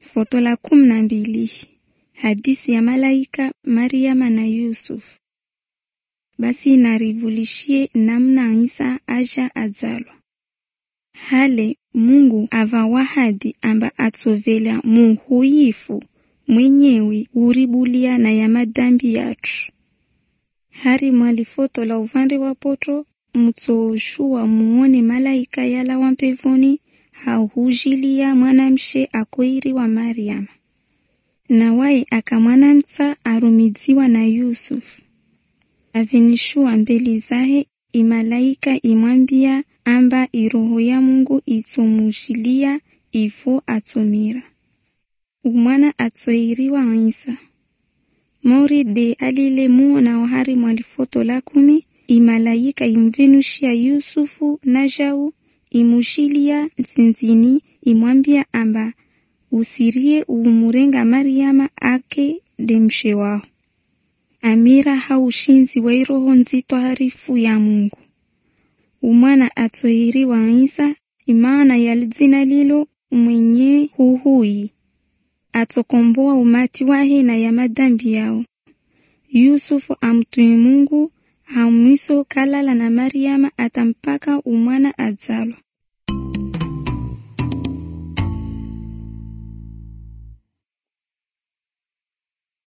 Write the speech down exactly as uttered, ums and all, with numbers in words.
Foto la kumi na mbili. Hadisi ya malaika Mariama na Yusuf. Basi narivulishie namna Isa aja azalwa. Hale Mungu ava wahadi amba atsovelea muhuyifu mwenyewe uribulia na ya madambi yatu. Hari mwali foto la uvande wa poto mtsoshua muone malaika yala wampevoni hauhujilia mwanamshe akoiri wa Mariama. Na wae akamwanamtsa arumidziwa na Yusuf. Avinishua mbeli zahe imalaika imwambia amba iroho ya Mungu itsomushilia ifo atomira. Umwana atsoiriwa Isa. Mauride alile muona wahari mwalifoto la kumi imalaika imvenushia Yusufu na jau imushilia nsinzini imwambia amba usirie umurenga Mariama ake demshe wao. Amira haushinzi wa iroho nzito harifu ya Mungu. Umwana atohiri wa Isa imana yalizina lilo mwenye huhui. Atokomboa umati wahe na ya madambi yao. Yusufu amtui Mungu hamwiso kalala na Mariama atampaka umwana azalwa.